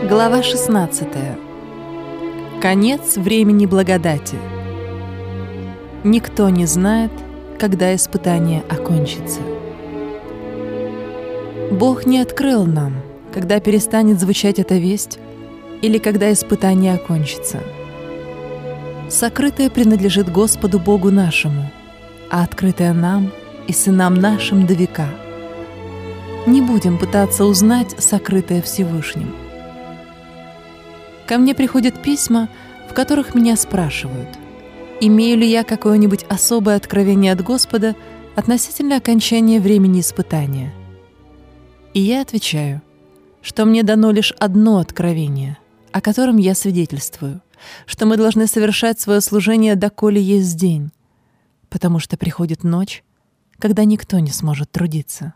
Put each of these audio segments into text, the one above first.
Глава 16. Конец времени благодати. Никто не знает, когда испытание окончится. Бог не открыл нам, когда перестанет звучать эта весть или когда испытание окончится. Сокрытое принадлежит Господу Богу нашему, а открытое нам и сынам нашим до века. Не будем пытаться узнать сокрытое Всевышним. Ко мне приходят письма, в которых меня спрашивают, имею ли я какое-нибудь особое откровение от Господа относительно окончания времени испытания. И я отвечаю, что мне дано лишь одно откровение, о котором я свидетельствую, что мы должны совершать свое служение, доколе есть день, потому что приходит ночь, когда никто не сможет трудиться.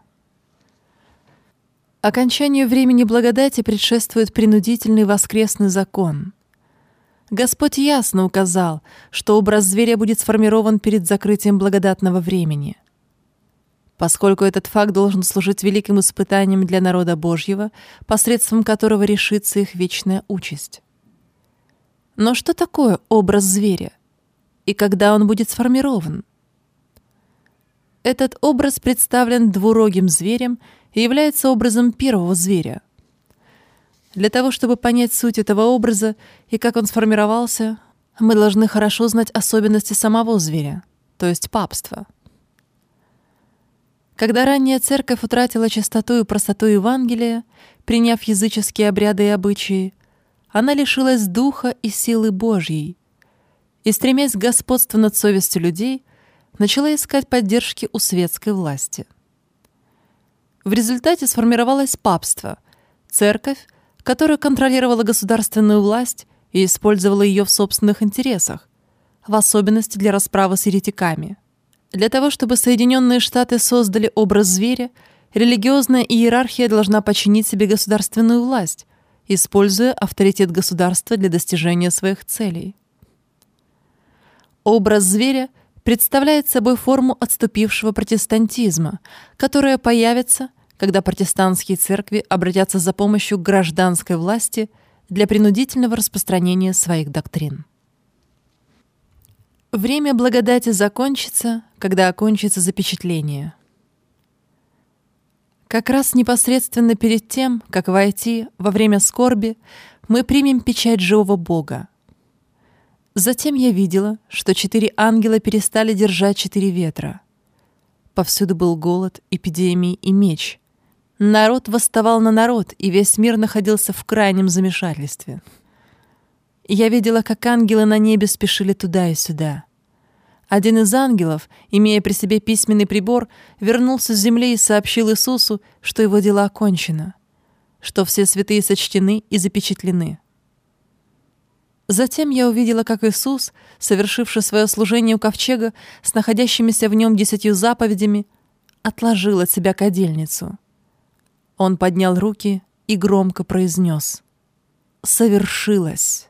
Окончанию времени благодати предшествует принудительный воскресный закон. Господь ясно указал, что образ зверя будет сформирован перед закрытием благодатного времени. Поскольку этот факт должен служить великим испытанием для народа Божьего, посредством которого решится их вечная участь. Но что такое образ зверя? И когда он будет сформирован? Этот образ представлен двурогим зверем и является образом первого зверя. Для того, чтобы понять суть этого образа и как он сформировался, мы должны хорошо знать особенности самого зверя, то есть папства. Когда ранняя церковь утратила чистоту и простоту Евангелия, приняв языческие обряды и обычаи, она лишилась духа и силы Божьей и, стремясь к господству над совестью людей, начала искать поддержки у светской власти. В результате сформировалось папство, церковь, которая контролировала государственную власть и использовала ее в собственных интересах, в особенности для расправы с еретиками. Для того, чтобы Соединенные Штаты создали образ зверя, религиозная иерархия должна подчинить себе государственную власть, используя авторитет государства для достижения своих целей. Образ зверя представляет собой форму отступившего протестантизма, которая появится, когда протестантские церкви обратятся за помощью к гражданской власти для принудительного распространения своих доктрин. Время благодати закончится, когда окончится запечатление. Как раз непосредственно перед тем, как войти во время скорби, мы примем печать живого Бога. Затем я видела, что 4 ангела перестали держать 4 ветра. Повсюду был голод, эпидемии и меч. Народ восставал на народ, и весь мир находился в крайнем замешательстве. Я видела, как ангелы на небе спешили туда и сюда. Один из ангелов, имея при себе письменный прибор, вернулся с земли и сообщил Иисусу, что его дело окончено, что все святые сочтены и запечатлены. Затем я увидела, как Иисус, совершивший свое служение у ковчега с находящимися в нем 10 заповедями, отложил от себя кадильницу. Он поднял руки и громко произнес: «Совершилось!»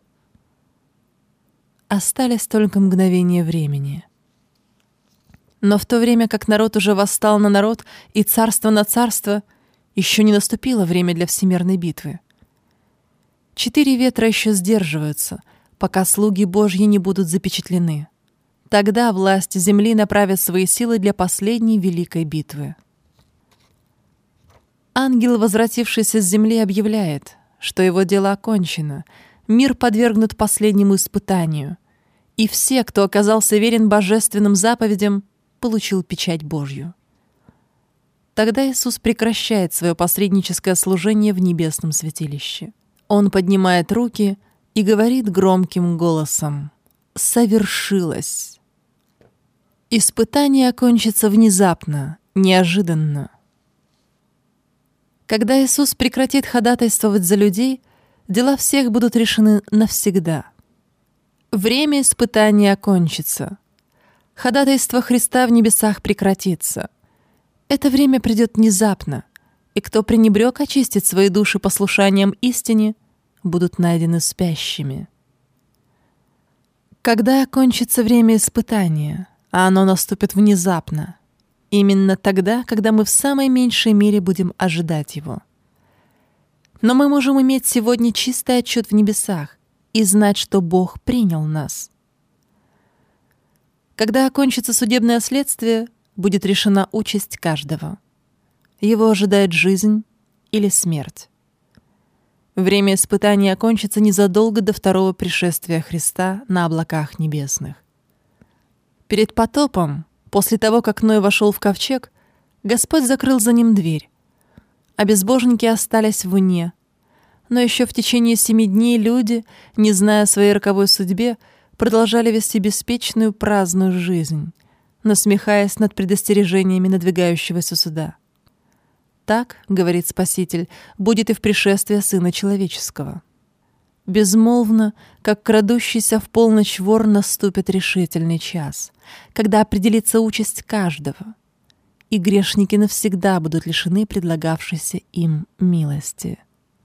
Остались только мгновения времени. Но в то время, как народ уже восстал на народ и царство на царство, еще не наступило время для всемирной битвы. 4 ветра еще сдерживаются, пока слуги Божьи не будут запечатлены. Тогда власти земли направят свои силы для последней великой битвы. Ангел, возвратившийся с земли, объявляет, что его дело окончено, мир подвергнут последнему испытанию, и все, кто оказался верен божественным заповедям, получил печать Божью. Тогда Иисус прекращает свое посредническое служение в небесном святилище. Он поднимает руки и говорит громким голосом: «Совершилось!» Испытание окончится внезапно, неожиданно. Когда Иисус прекратит ходатайствовать за людей, дела всех будут решены навсегда. Время испытания окончится. Ходатайство Христа в небесах прекратится. Это время придет внезапно, и кто пренебрег очистить свои души послушанием истине, будут найдены спящими. Когда окончится время испытания, а оно наступит внезапно, именно тогда, когда мы в самой меньшей мере будем ожидать его. Но мы можем иметь сегодня чистый отчет в небесах и знать, что Бог принял нас. Когда окончится судебное следствие, будет решена участь каждого. Его ожидает жизнь или смерть. Время испытания окончится незадолго до второго пришествия Христа на облаках небесных. Перед потопом, после того, как Ной вошел в ковчег, Господь закрыл за ним дверь, а безбожники остались вне. Но еще в течение 7 дней люди, не зная о своей роковой судьбе, продолжали вести беспечную праздную жизнь, насмехаясь над предостережениями надвигающегося суда. Так, говорит Спаситель, будет и в пришествии Сына Человеческого. Безмолвно, как крадущийся в полночь вор, наступит решительный час, когда определится участь каждого, и грешники навсегда будут лишены предлагавшейся им милости.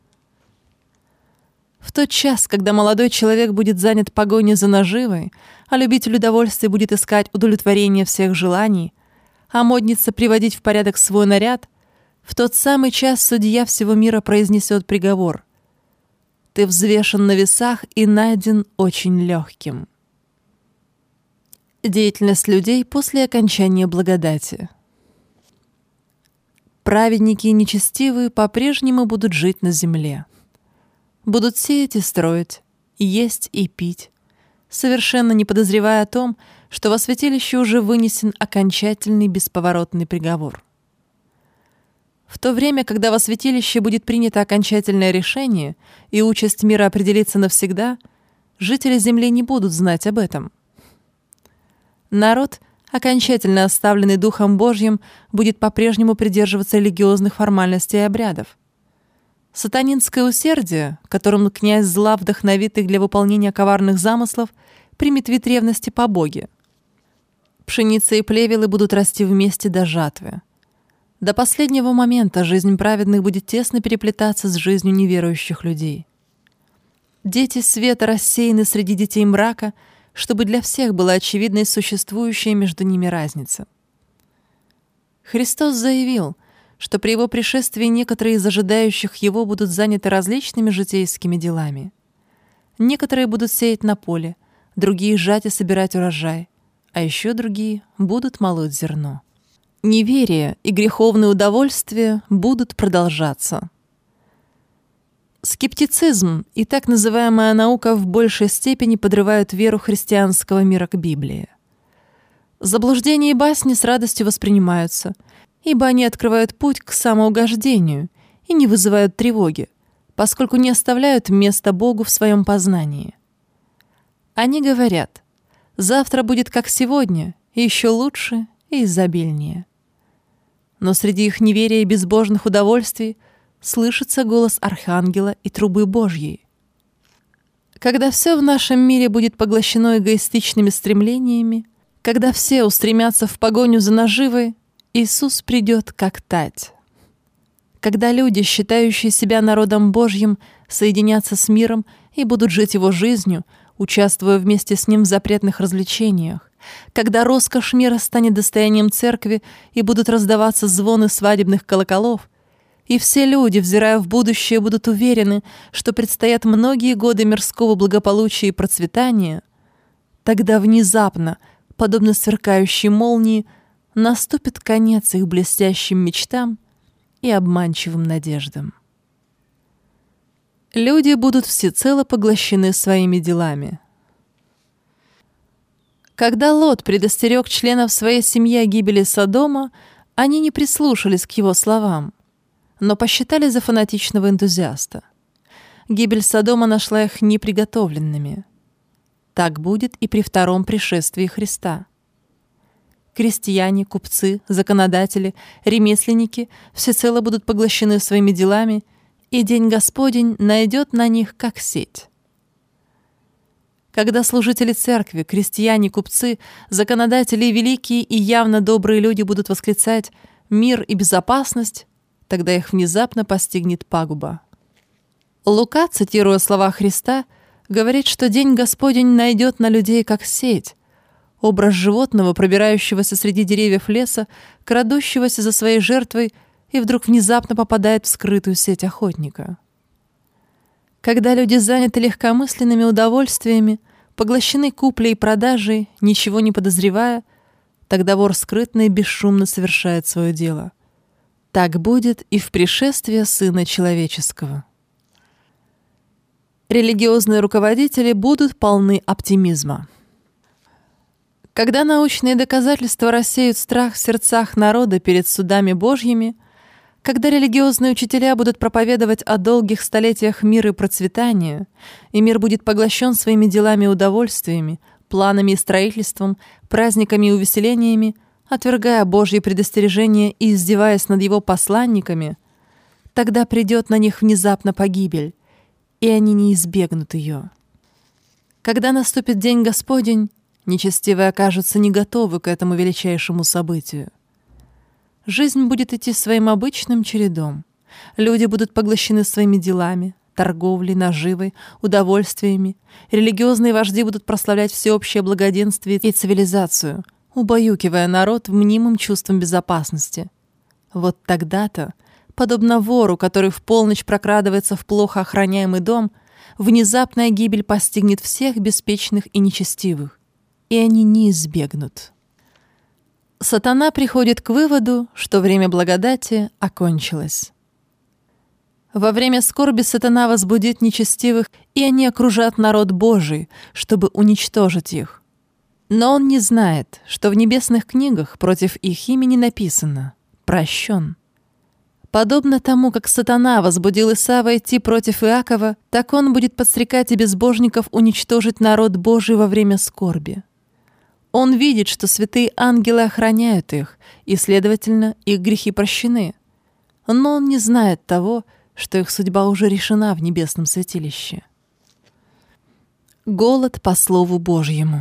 В тот час, когда молодой человек будет занят погоней за наживой, а любитель удовольствия будет искать удовлетворение всех желаний, а модница приводить в порядок свой наряд, в тот самый час судья всего мира произнесет приговор: «Ты взвешен на весах и найден очень легким». Деятельность людей после окончания благодати. Праведники и нечестивые по-прежнему будут жить на земле. Будут сеять и строить, есть и пить, совершенно не подозревая о том, что во святилище уже вынесен окончательный бесповоротный приговор. В то время, когда во святилище будет принято окончательное решение и участь мира определится навсегда, жители земли не будут знать об этом. Народ, окончательно оставленный Духом Божьим, будет по-прежнему придерживаться религиозных формальностей и обрядов. Сатанинское усердие, которым князь зла вдохновит их для выполнения коварных замыслов, примет вид ревности по Боге. Пшеница и плевелы будут расти вместе до жатвы. До последнего момента жизнь праведных будет тесно переплетаться с жизнью неверующих людей. Дети света рассеяны среди детей мрака, чтобы для всех была очевидна существующая между ними разница. Христос заявил, что при Его пришествии некоторые из ожидающих Его будут заняты различными житейскими делами. Некоторые будут сеять на поле, другие жать и собирать урожай, а еще другие будут молоть зерно. Неверие и греховные удовольствия будут продолжаться. Скептицизм и так называемая наука в большей степени подрывают веру христианского мира к Библии. Заблуждения и басни с радостью воспринимаются, ибо они открывают путь к самоугождению и не вызывают тревоги, поскольку не оставляют места Богу в своем познании. Они говорят: «Завтра будет как сегодня, и еще лучше и изобильнее». Но среди их неверия и безбожных удовольствий слышится голос Архангела и трубы Божьей. Когда все в нашем мире будет поглощено эгоистичными стремлениями, когда все устремятся в погоню за наживой, Иисус придет как тать. Когда люди, считающие себя народом Божьим, соединятся с миром и будут жить его жизнью, участвуя вместе с ним в запретных развлечениях, когда роскошь мира станет достоянием церкви и будут раздаваться звоны свадебных колоколов, и все люди, взирая в будущее, будут уверены, что предстоят многие годы мирского благополучия и процветания, тогда внезапно, подобно сверкающей молнии, наступит конец их блестящим мечтам и обманчивым надеждам. Люди будут всецело поглощены своими делами. Когда Лот предостерег членов своей семьи о гибели Содома, они не прислушались к его словам, но посчитали за фанатичного энтузиаста. Гибель Содома нашла их неприготовленными. Так будет и при втором пришествии Христа. Крестьяне, купцы, законодатели, ремесленники всецело будут поглощены своими делами, и день Господень найдет на них как сеть. Когда служители церкви, крестьяне, купцы, законодатели и великие и явно добрые люди будут восклицать «мир и безопасность», тогда их внезапно постигнет пагуба. Лука, цитируя слова Христа, говорит, что день Господень найдет на людей как сеть, образ животного, пробирающегося среди деревьев леса, крадущегося за своей жертвой и вдруг внезапно попадает в скрытую сеть охотника. Когда люди заняты легкомысленными удовольствиями, поглощены куплей и продажей, ничего не подозревая, тогда вор скрытно и бесшумно совершает свое дело. Так будет и в пришествии Сына Человеческого. Религиозные руководители будут полны оптимизма. Когда научные доказательства рассеют страх в сердцах народа перед судами Божьими, когда религиозные учителя будут проповедовать о долгих столетиях мира и процветания, и мир будет поглощен своими делами и удовольствиями, планами и строительством, праздниками и увеселениями, отвергая Божьи предостережения и издеваясь над его посланниками, тогда придет на них внезапно погибель, и они не избегнут ее. Когда наступит день Господень, нечестивые окажутся не готовы к этому величайшему событию. Жизнь будет идти своим обычным чередом. Люди будут поглощены своими делами, торговлей, наживой, удовольствиями. Религиозные вожди будут прославлять всеобщее благоденствие и цивилизацию, убаюкивая народ мнимым чувством безопасности. Вот тогда-то, подобно вору, который в полночь прокрадывается в плохо охраняемый дом, внезапная гибель постигнет всех беспечных и нечестивых, и они не избегнут. Сатана приходит к выводу, что время благодати окончилось. Во время скорби сатана возбудит нечестивых, и они окружат народ Божий, чтобы уничтожить их. Но он не знает, что в небесных книгах против их имени написано «прощен». Подобно тому, как сатана возбудил Исава идти против Иакова, так он будет подстрекать и безбожников уничтожить народ Божий во время скорби. Он видит, что святые ангелы охраняют их, и, следовательно, их грехи прощены. Но он не знает того, что их судьба уже решена в небесном святилище. Голод по Слову Божьему.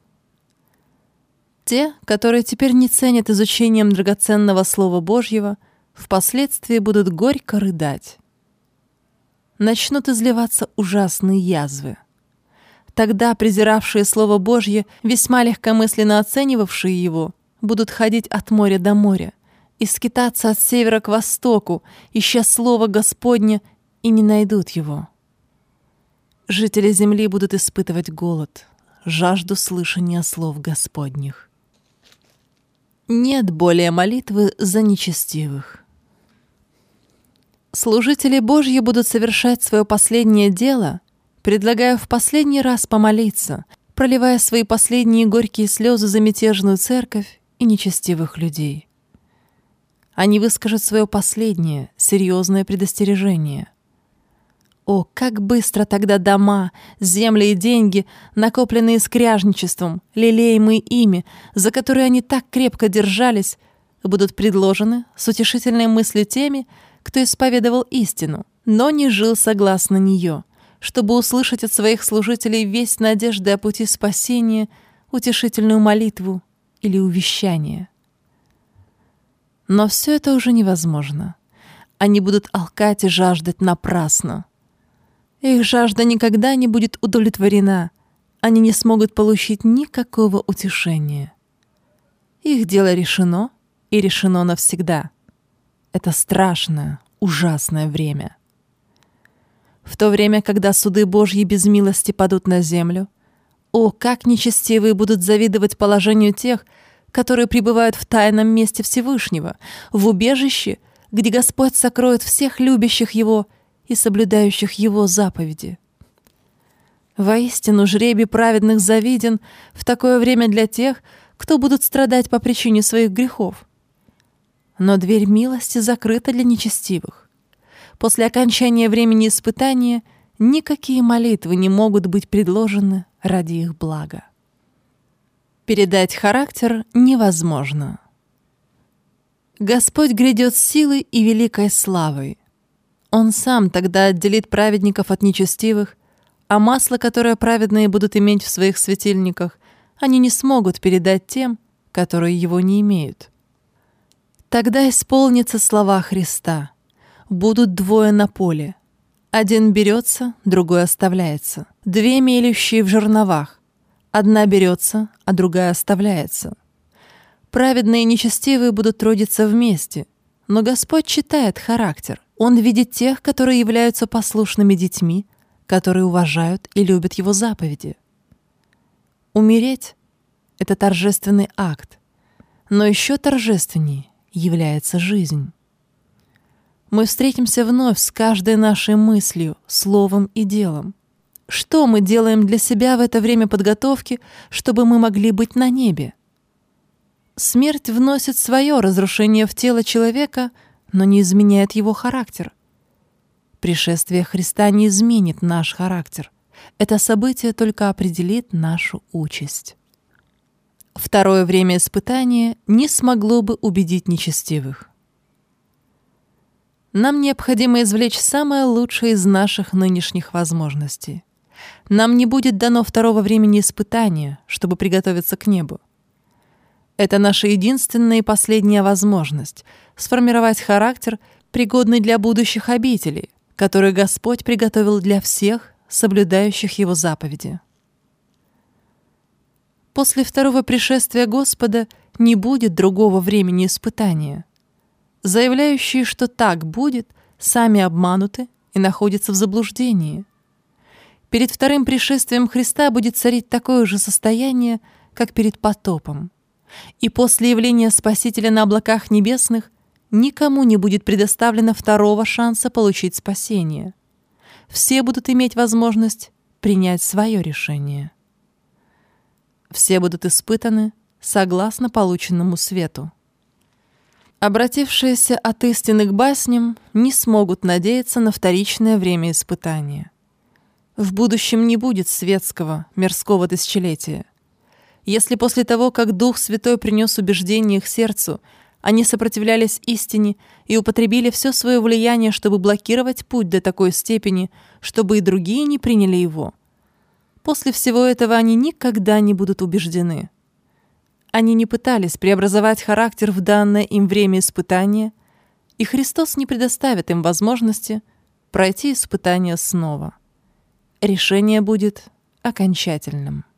Те, которые теперь не ценят изучением драгоценного Слова Божьего, впоследствии будут горько рыдать. Начнут изливаться ужасные язвы. Тогда презиравшие Слово Божье, весьма легкомысленно оценивавшие его, будут ходить от моря до моря и скитаться от севера к востоку, ища Слово Господне, и не найдут его. Жители земли будут испытывать голод, жажду слышания слов Господних. Нет более молитвы за нечестивых. Служители Божьи будут совершать свое последнее дело, предлагая в последний раз помолиться, проливая свои последние горькие слезы за мятежную церковь и нечестивых людей. Они выскажут свое последнее, серьезное предостережение. О, как быстро тогда дома, земли и деньги, накопленные скряжничеством, лелеемые ими, за которые они так крепко держались, будут предложены с утешительной мыслью теми, кто исповедовал истину, но не жил согласно нее, чтобы услышать от своих служителей весть надежды о пути спасения, утешительную молитву или увещание. Но все это уже невозможно. Они будут алкать и жаждать напрасно. Их жажда никогда не будет удовлетворена. Они не смогут получить никакого утешения. Их дело решено, и решено навсегда. Это страшное, ужасное время. В то время, когда суды Божьи без милости падут на землю, о, как нечестивые будут завидовать положению тех, которые пребывают в тайном месте Всевышнего, в убежище, где Господь сокроет всех любящих Его и соблюдающих Его заповеди. Воистину, жребий праведных завиден в такое время для тех, кто будут страдать по причине своих грехов. Но дверь милости закрыта для нечестивых. После окончания времени испытания никакие молитвы не могут быть предложены ради их блага. Передать характер невозможно. Господь грядет с силой и великой славой. Он сам тогда отделит праведников от нечестивых, а масло, которое праведные будут иметь в своих светильниках, они не смогут передать тем, которые его не имеют. Тогда исполнятся слова Христа. Будут двое на поле. Один берется, другой оставляется. Две мелющие в жерновах. Одна берется, а другая оставляется. Праведные и нечестивые будут трудиться вместе, но Господь читает характер. Он видит тех, которые являются послушными детьми, которые уважают и любят Его заповеди. Умереть — это торжественный акт, но еще торжественнее является жизнь. Мы встретимся вновь с каждой нашей мыслью, словом и делом. Что мы делаем для себя в это время подготовки, чтобы мы могли быть на небе? Смерть вносит свое разрушение в тело человека, но не изменяет его характер. Пришествие Христа не изменит наш характер. Это событие только определит нашу участь. Второе время испытания не смогло бы убедить нечестивых. Нам необходимо извлечь самое лучшее из наших нынешних возможностей. Нам не будет дано второго времени испытания, чтобы приготовиться к небу. Это наша единственная и последняя возможность сформировать характер, пригодный для будущих обителей, которые Господь приготовил для всех, соблюдающих Его заповеди. После второго пришествия Господа не будет другого времени испытания. Заявляющие, что так будет, сами обмануты и находятся в заблуждении. Перед вторым пришествием Христа будет царить такое же состояние, как перед потопом. И после явления Спасителя на облаках небесных никому не будет предоставлено второго шанса получить спасение. Все будут иметь возможность принять свое решение. Все будут испытаны согласно полученному свету. Обратившиеся от истины к басням не смогут надеяться на вторичное время испытания. В будущем не будет светского, мирского тысячелетия. Если после того, как Дух Святой принес убеждение их сердцу, они сопротивлялись истине и употребили все свое влияние, чтобы блокировать путь до такой степени, чтобы и другие не приняли его, после всего этого они никогда не будут убеждены. Они не пытались преобразовать характер в данное им время испытания, и Христос не предоставит им возможности пройти испытание снова. Решение будет окончательным.